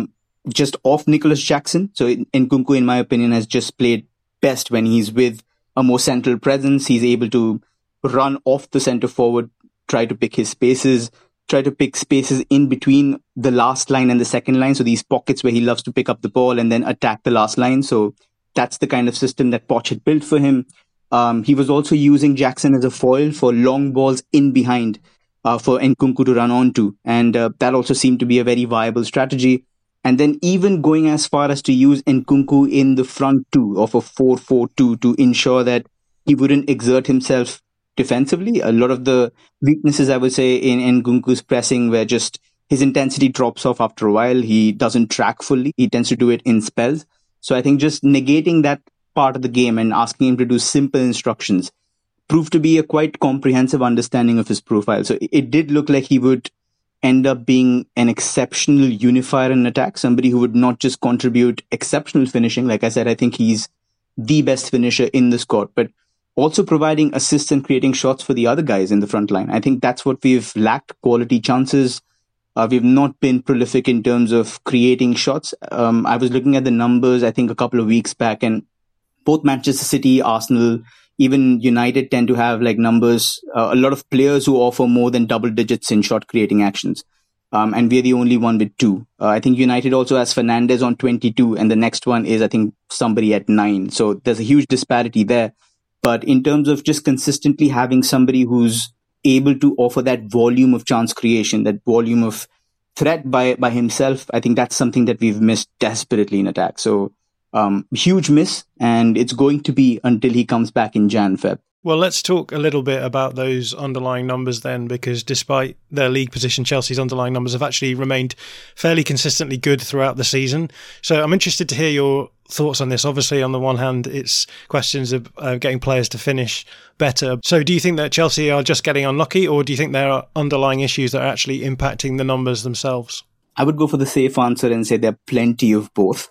just off Nicholas Jackson. So Nkunku, in my opinion, has just played best when he's with a more central presence. He's able to run off the centre forward, try to pick his spaces, try to pick spaces in between the last line and the second line. So these pockets where he loves to pick up the ball and then attack the last line. So that's the kind of system that Poch had built for him. Um, he was also using Jackson as a foil for long balls in behind uh, for Nkunku to run onto. And uh, that also seemed to be a very viable strategy. And then even going as far as to use Nkunku in the front two of a four four two to ensure that he wouldn't exert himself defensively. A lot of the weaknesses, I would say, in Nkunku's pressing were just his intensity drops off after a while. He doesn't track fully. He tends to do it in spells. So I think just negating that part of the game and asking him to do simple instructions proved to be a quite comprehensive understanding of his profile. So it did look like he would end up being an exceptional unifier in attack, somebody who would not just contribute exceptional finishing. Like I said, I think he's the best finisher in the squad, but also providing assists and creating shots for the other guys in the front line. I think that's what we've lacked, quality chances. Uh, we've not been prolific in terms of creating shots. Um, I was looking at the numbers, I think a couple of weeks back, and both Manchester City, Arsenal, even United tend to have like numbers, uh, a lot of players who offer more than double digits in shot creating actions. Um, and we're the only one with two. Uh, I think United also has Fernandes on twenty-two, and the next one is, I think, somebody at nine. So there's a huge disparity there. But in terms of just consistently having somebody who's able to offer that volume of chance creation, that volume of threat by, by himself, I think that's something that we've missed desperately in attack. So um, huge miss, and it's going to be until he comes back in Jan, Feb. Well, let's talk a little bit about those underlying numbers then, because despite their league position, Chelsea's underlying numbers have actually remained fairly consistently good throughout the season. So I'm interested to hear your thoughts on this. Obviously, on the one hand, it's questions of uh, getting players to finish better. So do you think that Chelsea are just getting unlucky, or do you think there are underlying issues that are actually impacting the numbers themselves? I would go for the safe answer and say there are plenty of both.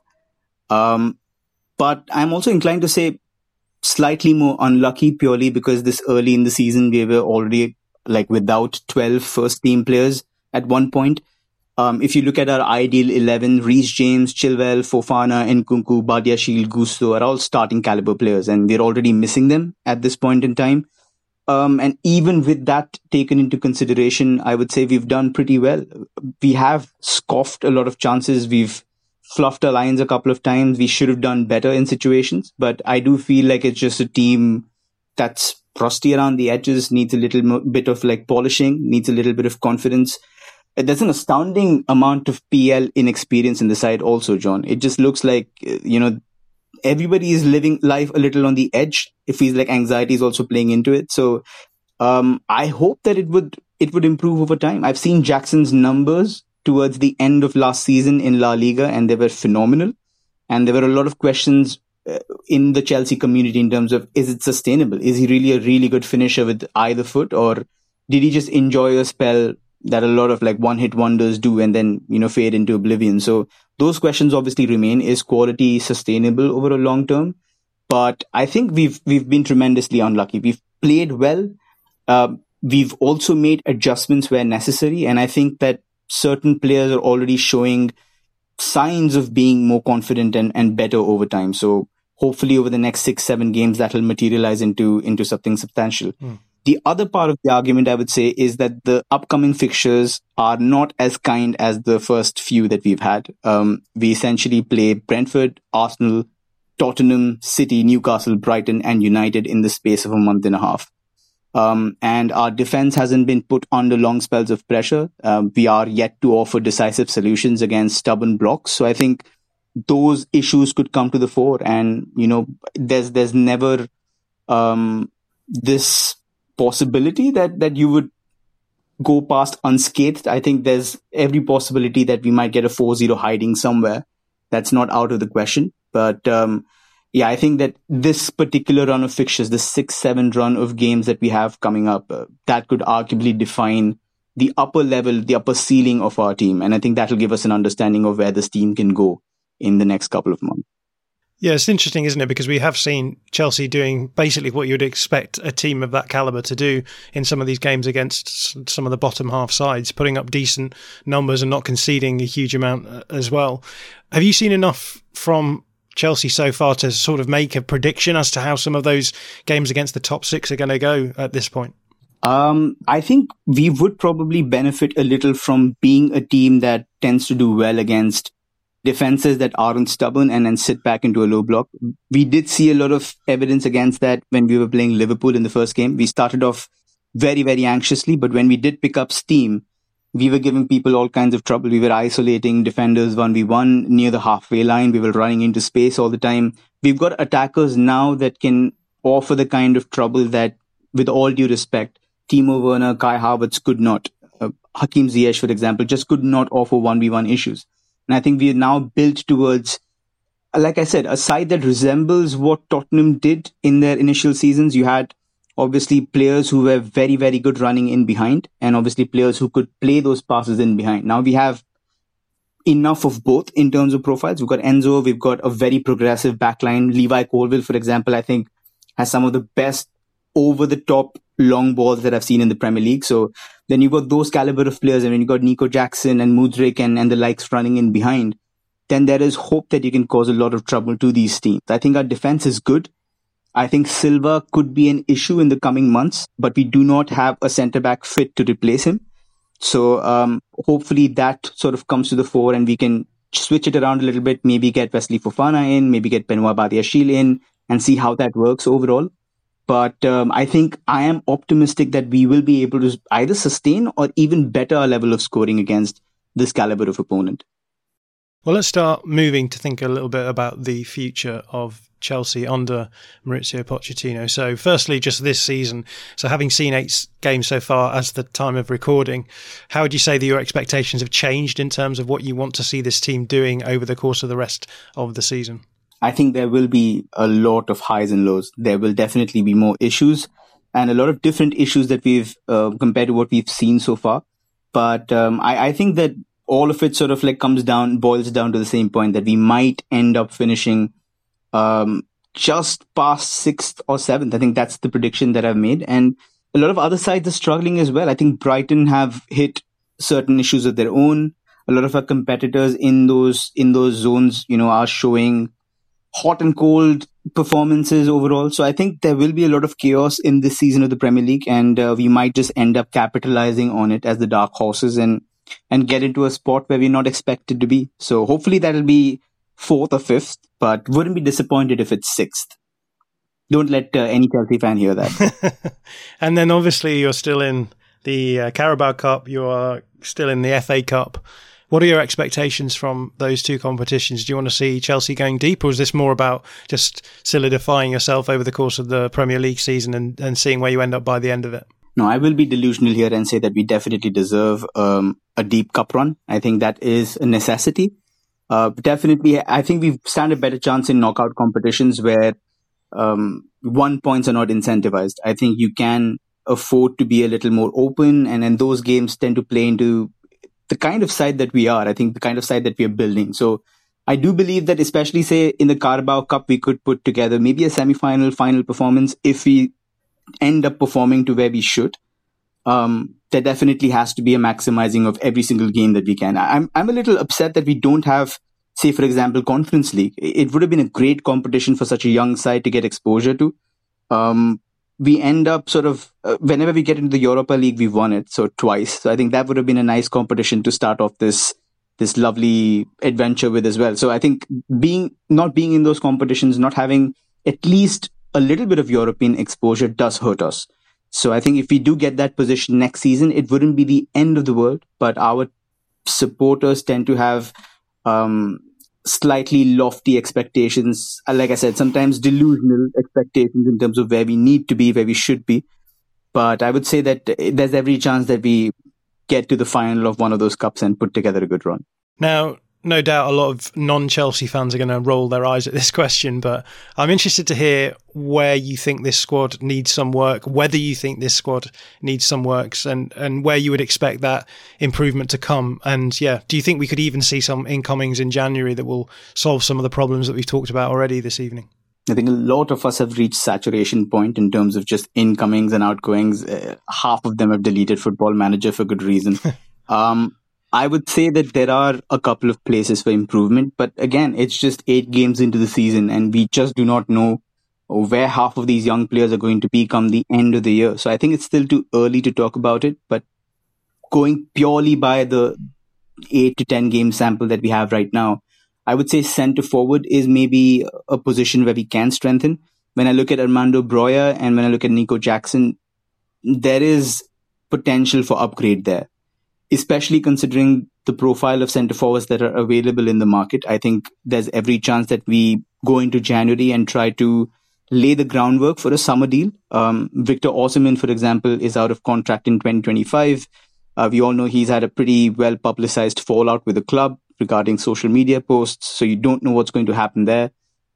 Um, but I'm also inclined to say slightly more unlucky purely because this early in the season, we were already like without twelve first team players at one point. Um, if you look at our ideal eleven, Reece James, Chilwell, Fofana, Nkunku, Badiashile, Gusto are all starting caliber players, and we're already missing them at this point in time. Um, and even with that taken into consideration, I would say we've done pretty well. We have scoffed a lot of chances. We've fluffed our lines a couple of times. We should have done better in situations, but I do feel like it's just a team that's rusty around the edges, needs a little mo- bit of like polishing, needs a little bit of confidence. There's an astounding amount of P L inexperience in the side also, John. It just looks like, you know, everybody is living life a little on the edge. It feels like anxiety is also playing into it. So um, I hope that it would it would improve over time. I've seen Jackson's numbers towards the end of last season in La Liga, and they were phenomenal. And there were a lot of questions uh, in the Chelsea community in terms of, is it sustainable? Is he really a really good finisher with either foot? Or did he just enjoy a spell that a lot of like one-hit wonders do and then, you know, fade into oblivion? So those questions obviously remain. Is quality sustainable over a long term? But I think we've we've been tremendously unlucky. We've played well. Uh, we've also made adjustments where necessary. And I think that certain players are already showing signs of being more confident and, and better over time. So hopefully over the next six, seven games, that will materialize into, into something substantial. Mm. The other part of the argument, I would say, is that the upcoming fixtures are not as kind as the first few that we've had. Um, we essentially play Brentford, Arsenal, Tottenham, City, Newcastle, Brighton, and United in the space of a month and a half. Um, and our defense hasn't been put under long spells of pressure. Um, we are yet to offer decisive solutions against stubborn blocks. So I think those issues could come to the fore. And, you know, there's, there's never, um, this possibility that, that you would go past unscathed. I think there's every possibility that we might get a four zero hiding somewhere. That's not out of the question. But, um, yeah, I think that this particular run of fixtures, the six, seven run of games that we have coming up, uh, that could arguably define the upper level, the upper ceiling of our team. And I think that will give us an understanding of where this team can go in the next couple of months. Yeah, it's interesting, isn't it? Because we have seen Chelsea doing basically what you'd expect a team of that calibre to do in some of these games against some of the bottom half sides, putting up decent numbers and not conceding a huge amount as well. Have you seen enough from Chelsea so far to sort of make a prediction as to how some of those games against the top six are going to go at this point? Um, I think we would probably benefit a little from being a team that tends to do well against defenses that aren't stubborn and then sit back into a low block. We did see a lot of evidence against that when we were playing Liverpool in the first game. We started off very, very anxiously, but when we did pick up steam, we were giving people all kinds of trouble. We were isolating defenders one v one near the halfway line. We were running into space all the time. We've got attackers now that can offer the kind of trouble that, with all due respect, Timo Werner, Kai Havertz could not. Uh, Hakim Ziyech, for example, just could not offer one v one issues. And I think we are now built towards, like I said, a side that resembles what Tottenham did in their initial seasons. You had obviously players who were very, very good running in behind, and obviously players who could play those passes in behind. Now we have enough of both in terms of profiles. We've got Enzo, we've got a very progressive backline. Levi Colwill, for example, I think has some of the best over-the-top long balls that I've seen in the Premier League. So then you've got those caliber of players, and when you've got Nico Jackson and Mudryk and, and the likes running in behind, then there is hope that you can cause a lot of trouble to these teams. I think our defense is good. I think Silva could be an issue in the coming months, but we do not have a centre-back fit to replace him. So um, hopefully that sort of comes to the fore and we can switch it around a little bit, maybe get Wesley Fofana in, maybe get Benoit Badiashile in and see how that works overall. But um, I think I am optimistic that we will be able to either sustain or even better our level of scoring against this caliber of opponent. Well, let's start moving to think a little bit about the future of Chelsea under Mauricio Pochettino. So firstly, just this season, so having seen eight games so far as the time of recording, how would you say that your expectations have changed in terms of what you want to see this team doing over the course of the rest of the season? I think there will be a lot of highs and lows. There will definitely be more issues and a lot of different issues that we've uh, compared to what we've seen so far. But um, I, I think that all of it sort of like comes down, boils down to the same point that we might end up finishing um, just past sixth or seventh. I think that's the prediction that I've made. And a lot of other sides are struggling as well. I think Brighton have hit certain issues of their own. A lot of our competitors in those in those zones, you know, are showing hot and cold performances overall. So I think there will be a lot of chaos in this season of the Premier League, and uh, we might just end up capitalizing on it as the dark horses and and get into a spot where we're not expected to be. So hopefully that'll be fourth or fifth, but wouldn't be disappointed if it's sixth. Don't let uh, any Chelsea fan hear that. And then obviously you're still in the uh, Carabao Cup, you are still in the F A Cup. What are your expectations from those two competitions? Do you want to see Chelsea going deep, or is this more about just solidifying yourself over the course of the Premier League season and, and seeing where you end up by the end of it? No, I will be delusional here and say that we definitely deserve um, a deep cup run. I think that is a necessity. Uh, definitely, I think we stand a better chance in knockout competitions where um, one points are not incentivized. I think you can afford to be a little more open, and then those games tend to play into the kind of side that we are. I think the kind of side that we are building. So I do believe that, especially say in the Carabao Cup, we could put together maybe a semi-final, final performance if we end up performing to where we should. Um, there definitely has to be a maximizing of every single game that we can. I'm I'm a little upset that we don't have, say, for example, Conference League. It would have been a great competition for such a young side to get exposure to. Um, we end up sort of, uh, whenever we get into the Europa League, we've won it, so twice. So I think that would have been a nice competition to start off this this lovely adventure with as well. So I think being not being in those competitions, not having at least a little bit of European exposure does hurt us. So I think if we do get that position next season, it wouldn't be the end of the world, but our supporters tend to have um, slightly lofty expectations. Like I said, sometimes delusional expectations in terms of where we need to be, where we should be. But I would say that there's every chance that we get to the final of one of those cups and put together a good run. Now, no doubt a lot of non-Chelsea fans are going to roll their eyes at this question, but I'm interested to hear where you think this squad needs some work, whether you think this squad needs some works, and, and where you would expect that improvement to come. And yeah, do you think we could even see some incomings in January that will solve some of the problems that we've talked about already this evening? I think a lot of us have reached saturation point in terms of just incomings and outgoings. Uh, half of them have deleted Football Manager for good reason. um, I would say that there are a couple of places for improvement, but again, it's just eight games into the season and we just do not know where half of these young players are going to be come the end of the year. So I think it's still too early to talk about it, but going purely by the eight to ten game sample that we have right now, I would say centre forward is maybe a position where we can strengthen. When I look at Armando Broja and when I look at Nico Jackson, there is potential for upgrade there, especially considering the profile of centre forwards that are available in the market. I think there's every chance that we go into January and try to lay the groundwork for a summer deal. Um, Victor Osimhen, for example, is out of contract in twenty twenty-five. Uh, we all know he's had a pretty well publicized fallout with the club regarding social media posts, so you don't know what's going to happen there.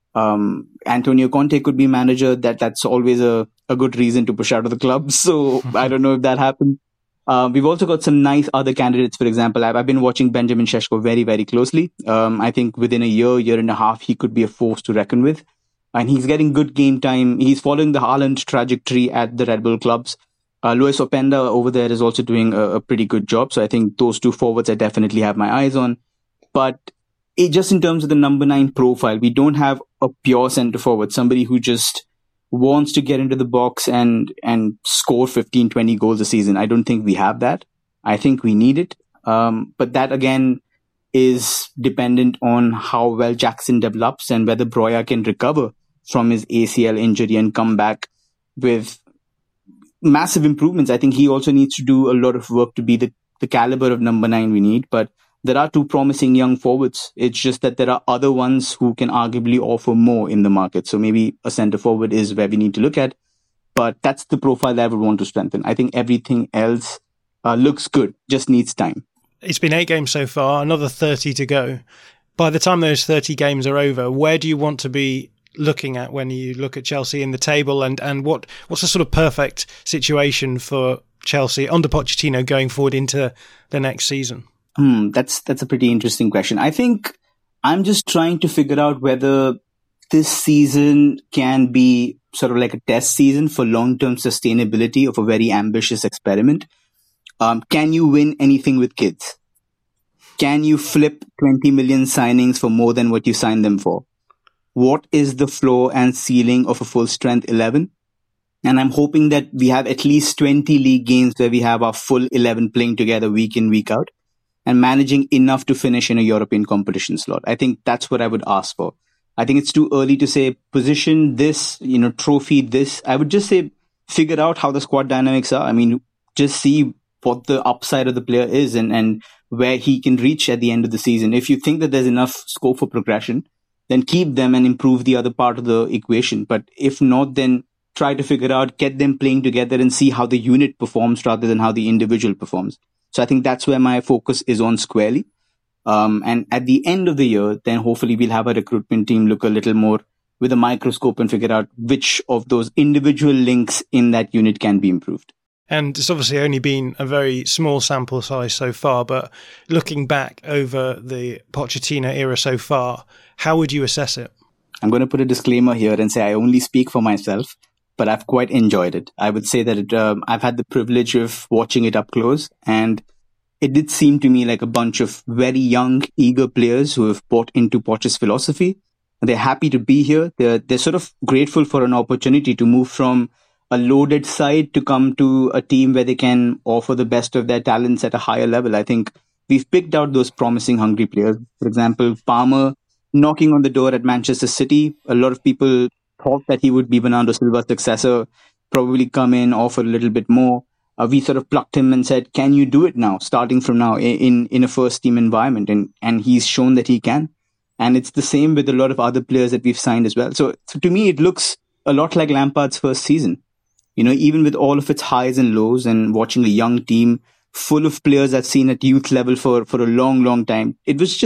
Um, Antonio Conte could be manager. That that's always a, a good reason to push out of the club. So I don't know if that happens. Uh, we've also got some nice other candidates. For example, I've, I've been watching Benjamin Šeško very, very closely. Um, I think within a year, year and a half, he could be a force to reckon with. And he's getting good game time. He's following the Haaland trajectory at the Red Bull clubs. Uh, Luis Openda over there is also doing a, a pretty good job. So I think those two forwards I definitely have my eyes on. But it, just in terms of the number nine profile, we don't have a pure centre forward, somebody who just wants to get into the box and and score fifteen, twenty goals a season. I don't think we have that. I think we need it. Um, but that again is dependent on how well Jackson develops and whether Broja can recover from his A C L injury and come back with massive improvements. I think he also needs to do a lot of work to be the, the caliber of number nine we need. But there are two promising young forwards. It's just that there are other ones who can arguably offer more in the market. So maybe a centre forward is where we need to look at. But that's the profile that I would want to strengthen. I think everything else uh, looks good, just needs time. It's been eight games so far, another thirty to go. By the time those thirty games are over, where do you want to be looking at when you look at Chelsea in the table? And, and what what's the sort of perfect situation for Chelsea under Pochettino going forward into the next season? Hmm, that's that's a pretty interesting question. I think I'm just trying to figure out whether this season can be sort of like a test season for long-term sustainability of a very ambitious experiment. Um, can you win anything with kids? Can you flip twenty million signings for more than what you signed them for? What is the floor and ceiling of a full-strength eleven? And I'm hoping that we have at least twenty league games where we have our full eleven playing together week in, week out, and managing enough to finish in a European competition slot. I think that's what I would ask for. I think it's too early to say position this, you know, trophy this. I would just say figure out how the squad dynamics are. I mean, just see what the upside of the player is and, and where he can reach at the end of the season. If you think that there's enough scope for progression, then keep them and improve the other part of the equation. But if not, then try to figure out, get them playing together and see how the unit performs rather than how the individual performs. So I think that's where my focus is on squarely. Um, and at the end of the year, then hopefully we'll have a recruitment team look a little more with a microscope and figure out which of those individual links in that unit can be improved. And it's obviously only been a very small sample size so far, but looking back over the Pochettino era so far, how would you assess it? I'm going to put a disclaimer here and say I only speak for myself, but I've quite enjoyed it. I would say that it, um, I've had the privilege of watching it up close, and it did seem to me like a bunch of very young, eager players who have bought into Poch's philosophy. They're happy to be here. They're, they're sort of grateful for an opportunity to move from a loaded side to come to a team where they can offer the best of their talents at a higher level. I think we've picked out those promising, hungry players. For example, Palmer knocking on the door at Manchester City. A lot of people thought that he would be Bernardo Silva's successor, probably come in, offer a little bit more. Uh, we sort of plucked him and said, can you do it now, starting from now in, in a first team environment? And, and he's shown that he can. And it's the same with a lot of other players that we've signed as well. So, so to me, it looks a lot like Lampard's first season. You know, even with all of its highs and lows and watching a young team full of players I've seen at youth level for, for a long, long time, it was just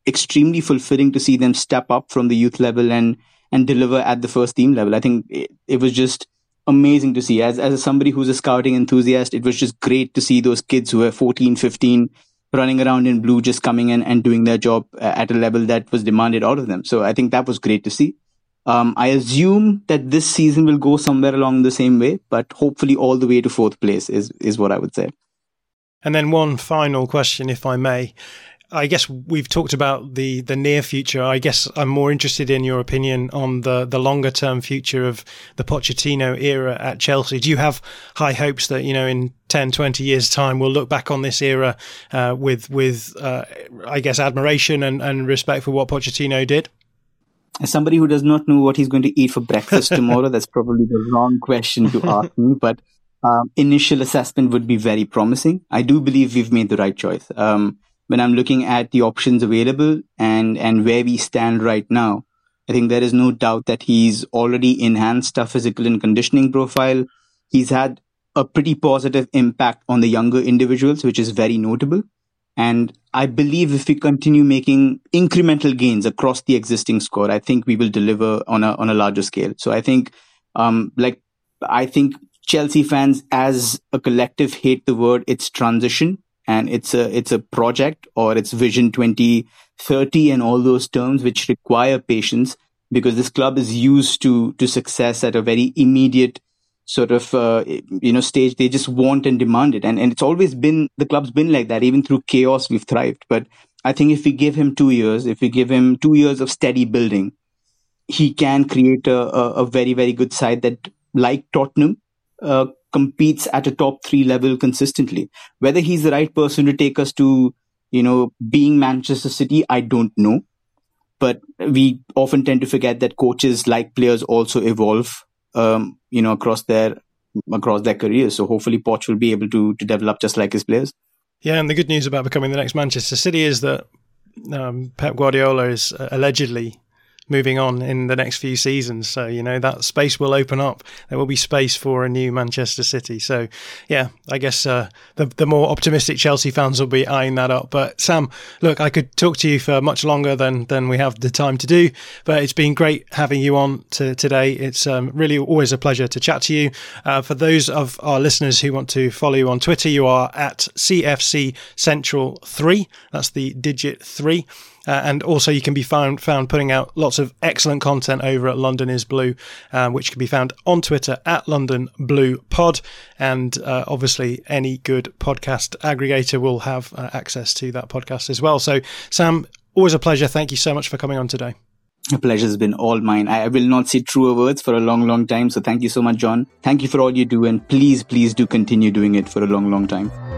extremely fulfilling to see them step up from the youth level and and deliver at the first team level. I think it, it was just amazing to see. As as somebody who's a scouting enthusiast, it was just great to see those kids who were fourteen, fifteen running around in blue, just coming in and doing their job at a level that was demanded out of them. So I think that was great to see. Um, I assume that this season will go somewhere along the same way, but hopefully all the way to fourth place is, is what I would say. And then one final question, if I may. I guess we've talked about the, the near future. I guess I'm more interested in your opinion on the, the longer term future of the Pochettino era at Chelsea. Do you have high hopes that, you know, in ten, twenty years time, we'll look back on this era uh, with, with uh, I guess, admiration and, and respect for what Pochettino did? As somebody who does not know what he's going to eat for breakfast tomorrow, that's probably the wrong question to ask me. But um, initial assessment would be very promising. I do believe we've made the right choice. Um, when I'm looking at the options available and, and where we stand right now, I think there is no doubt that he's already enhanced our physical and conditioning profile. He's had a pretty positive impact on the younger individuals, which is very notable. And I believe if we continue making incremental gains across the existing squad, I think we will deliver on a on a larger scale. So I think, um, like, I think Chelsea fans as a collective hate the word it's transition and it's a it's a project or it's Vision twenty thirty and all those terms which require patience because this club is used to to success at a very immediate sort of, uh, you know, stage. They just want and demand it. And, and it's always been, the club's been like that. Even through chaos, we've thrived. But I think if we give him two years, if we give him two years of steady building, he can create a, a, a very, very good side that, like Tottenham, uh, competes at a top three level consistently. Whether he's the right person to take us to, you know, being Manchester City, I don't know. But we often tend to forget that coaches, like players, also evolve. Um, you know, across their across their careers. So hopefully Poch will be able to to develop just like his players. Yeah, and the good news about becoming the next Manchester City is that um, Pep Guardiola is uh, allegedly moving on in the next few seasons. So, you know, that space will open up. There will be space for a new Manchester City. So, yeah, I guess uh, the, the more optimistic Chelsea fans will be eyeing that up. But Sam, look, I could talk to you for much longer than, than we have the time to do, but it's been great having you on to today. It's um, really always a pleasure to chat to you. Uh, for those of our listeners who want to follow you on Twitter, you are at C F C Central three. That's the digit three. Uh, and also you can be found found putting out lots of excellent content over at London is Blue, um, which can be found on Twitter at London Blue Pod. And uh, obviously any good podcast aggregator will have uh, access to that podcast as well. So Sam, always a pleasure. Thank you so much for coming on today. The pleasure has been all mine. I will not say truer words for a long, long time. So thank you so much, John. Thank you for all you do. And please, please do continue doing it for a long, long time.